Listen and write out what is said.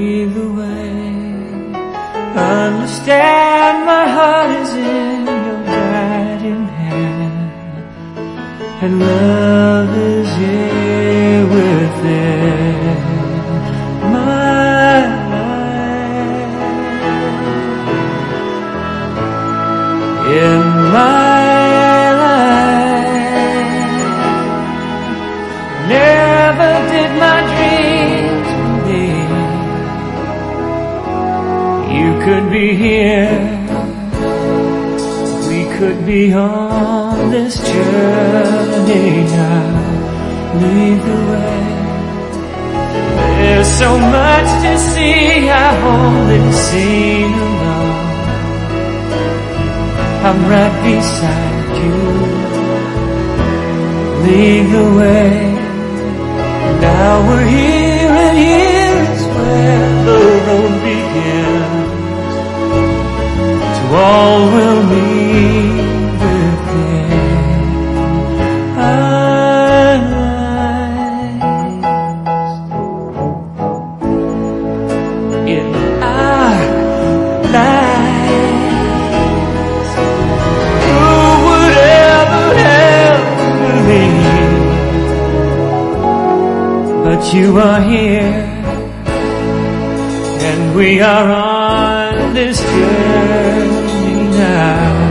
lead the way. Understand my heart is in your guiding hand, and love is here within my life. In my life, never did my dreams believe you could be here. We could be on this journey now. Lead the way. There's so much to see, I only seen alone. I'm right beside you. Lead the way. Now we're here, and here is where the road begins. To all we'll meet within our lives. In our lives, who would ever have believed? But you are here, and we are on this journey now.